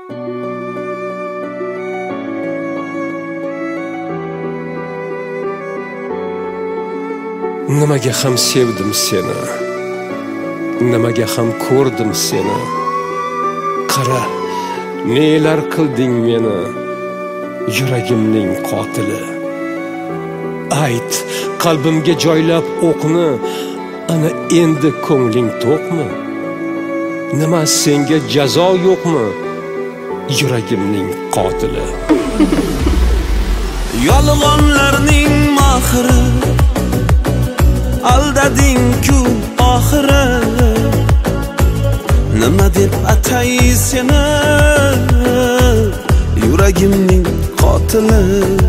Nimaga ham sevdim seni, nimaga ham ko'rdim seni. Qara, nelar qilding meni, yuragimning qotili. Ayt, qalbimga joylab o'qni, ana endi ko'ngling to'qmi? Nima senga jazo yo'qmi, yuragimning qotili. Yolg'onlarning mohiri, aldading-ku oxiri. Nima deb atay seni, yuragimning qotili.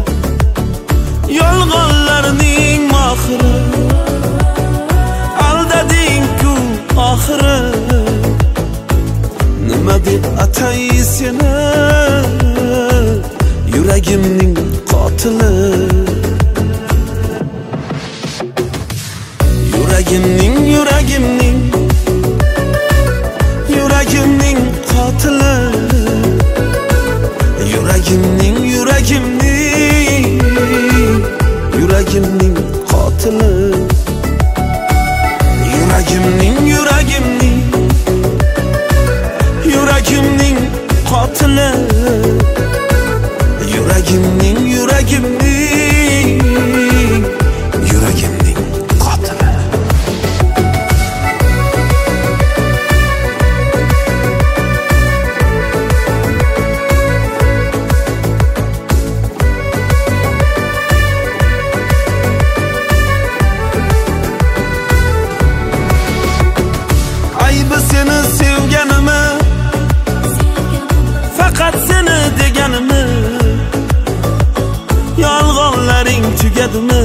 Yolg'onlarning mohiri, aldading-ku oxiri. Nima deb atay seni, yuragimning qotili. Yuragimning qotili. Yuragimning qotili. Yuragimning qotili. Yuragimning qotili. Aybi seni sevganimi, faqat seni deganimi. Yolg'onlaring tugadimi,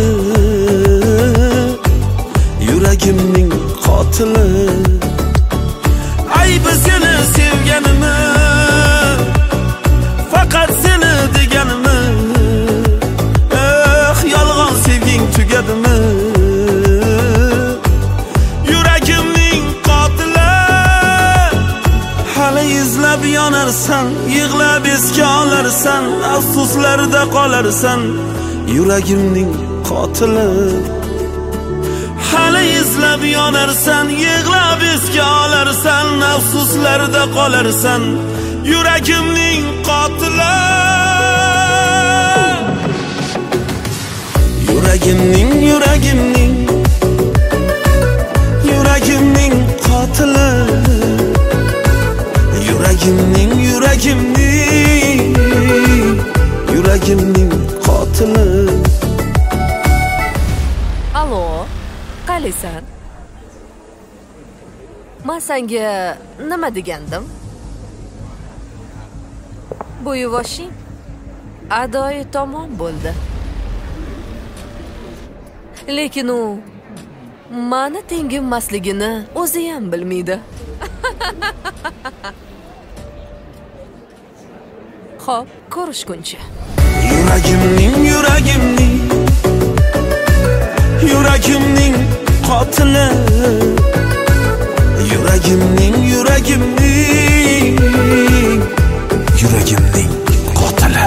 yuragimning qotili. Aybi seni sevganimi, faqat seni deganimi. Yolg'on sevging tugadimi, yuragimning qotili. Hali izlab yonarsan, yig'lab esga olarsan, afsuslarda qolarsan, yuragimning qotili. Hali izlab yonarsan, yig'lab esga olarsan, afsuslarda qolarsan, yuragimning qotili. Yuragimning qotili. Yuragimning qotili. Alo, qalisan? Men senga nima degandim? Bu yuvoshing adoyi tamom bo'ldi. Lekin u meni tenginmasligini o'zi ham bilmaydi. Xo'p, ko'rishguncha. Yuragimning qotili. Yuragimning qotili.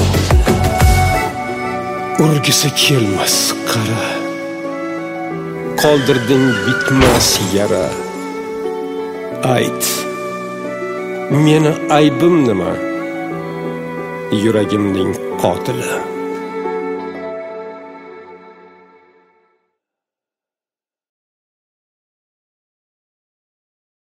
Urgisi kelmas qara, qoldirding bitmas yara. Ayt, meni aybim nima, yuragimning qotili.